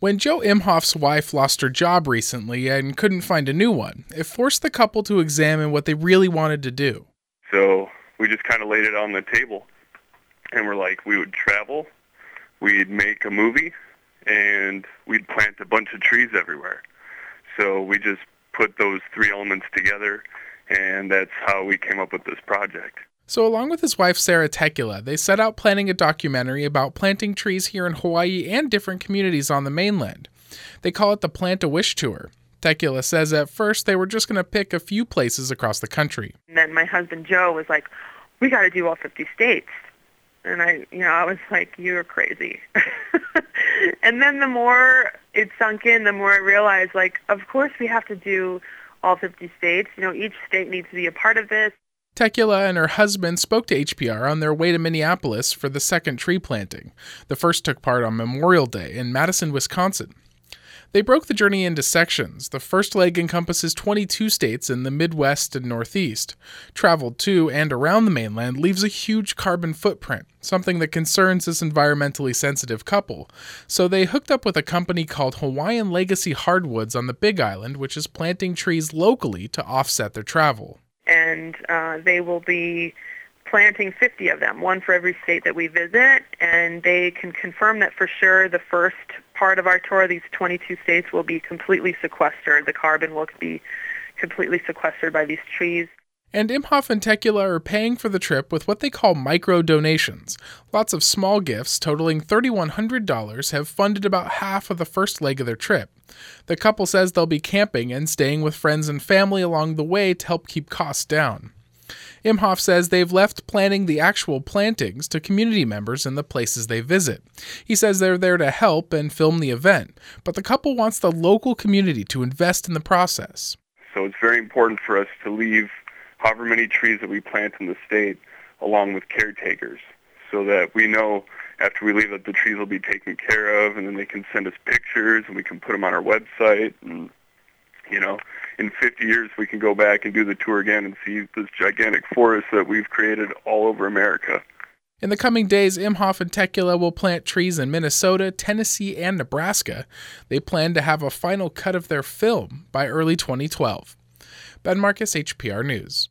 When Joe Imhoff's wife lost her job recently and couldn't find a new one, it forced the couple to examine what they really wanted to do. So we just kind of laid it on the table, and we're like, we would travel, we'd make a movie, and we'd plant a bunch of trees everywhere. So we just put those three elements together, and that's how we came up with this project. So along with his wife Sarah Tekula, they set out planning a documentary about planting trees here in Hawaii and different communities on the mainland. They call it the Plant a Wish Tour. Tekula says at first they were just going to pick a few places across the country. And then my husband Joe was like, we got to do all 50 states. And I was like, you're crazy. And then the more it sunk in, the more I realized, like, of course we have to do all 50 states. Each state needs to be a part of this. Tekula and her husband spoke to HPR on their way to Minneapolis for the second tree planting. The first took part on Memorial Day in Madison, Wisconsin. They broke the journey into sections. The first leg encompasses 22 states in the Midwest and Northeast. Travel to and around the mainland leaves a huge carbon footprint, something that concerns this environmentally sensitive couple. So they hooked up with a company called Hawaiian Legacy Hardwoods on the Big Island, which is planting trees locally to offset their travel. And they will be planting 50 of them, one for every state that we visit, and they can confirm that for sure the first part of our tour, these 22 states, will be completely sequestered. The carbon will be completely sequestered by these trees. And Imhoff and Tekula are paying for the trip with what they call micro-donations. Lots of small gifts totaling $3,100 have funded about half of the first leg of their trip. The couple says they'll be camping and staying with friends and family along the way to help keep costs down. Imhoff says they've left planning the actual plantings to community members in the places they visit. He says they're there to help and film the event, but the couple wants the local community to invest in the process. So it's very important for us to leave however many trees that we plant in the state along with caretakers, so that we know after we leave that the trees will be taken care of, and then they can send us pictures and we can put them on our website. And in 50 years we can go back and do the tour again and see this gigantic forest that we've created all over America. In the coming days, Imhoff and Tekula will plant trees in Minnesota, Tennessee, and Nebraska. They plan to have a final cut of their film by early 2012. Ben Marcus, HPR News.